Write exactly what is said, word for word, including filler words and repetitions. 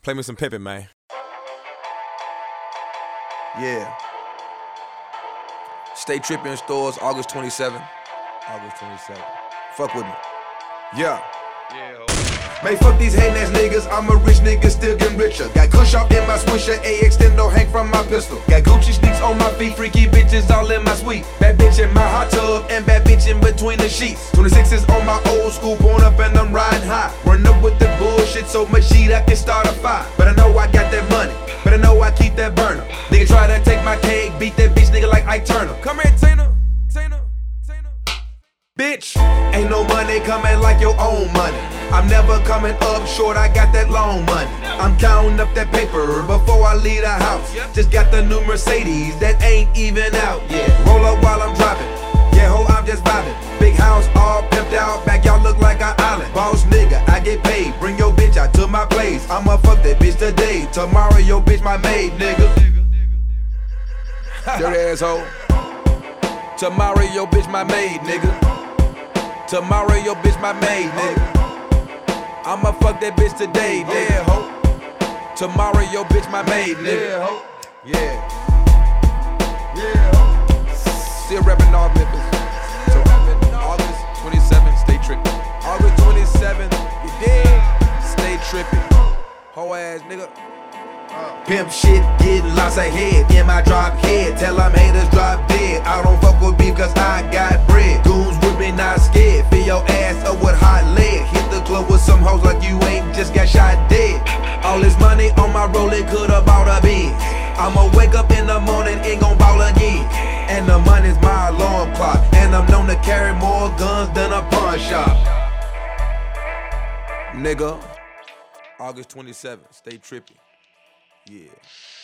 Play me some pimpin', man. Yeah. Stay Trippin' in stores August twenty-seventh. August twenty-seventh. Fuck with me. Yeah. Yeah, Man, fuck these hatin' ass niggas, I'm a rich nigga still getting richer. Got kush off in my swisher, A extendo hang from my pistol. Got Gucci sneaks on my feet, freaky bitches all in my suite. Bad bitch in my hot tub, and bad bitch in between the sheets. twenty-sixes on my old school, born up and I'm riding high. Run up with the bullshit, so much heat I can start a fire. But I know I got that money, but I know I keep that burner. Nigga try to take my cake, beat that bitch nigga like Ike Turner. Come here, Tina, Tina, Tina. Bitch, ain't no money coming like your own money. I'm never coming up short, I got that long money. I'm counting up that paper before I leave the house. Just got the new Mercedes that ain't even out yet. Roll up while I'm dropping, yeah ho, I'm just vibing. Big house all pimped out, backyard look like an island. Boss nigga, I get paid, bring your bitch out to my place. I'ma fuck that bitch today, tomorrow your bitch my maid, nigga. Dirty asshole. Tomorrow your bitch my maid, nigga. Tomorrow your bitch my maid, nigga. I'ma fuck that bitch today, yeah, ho. Tomorrow your bitch my maid, nigga. Yeah, ho. Yeah. Yeah, ho. Still rapping all Memphis. So August twenty-seventh, stay trippin'. August twenty-seventh, you dig? Stay trippin'. Ho ass nigga. Uh. Pimp shit, getting lots of head in my drop head. Tell them haters drop dead. I don't fuck with beef cause I got bread. Goons with me not scared. Fill your ass up with hot lead. Hit the club with some hoes like you ain't just got shot dead. All this money on my roller could've bought a Benz. I'ma wake up in the morning, ain't gon' ball again. And the money's my alarm clock. And I'm known to carry more guns than a pawn shop. Nigga, August twenty-seventh, stay trippy. Yeah.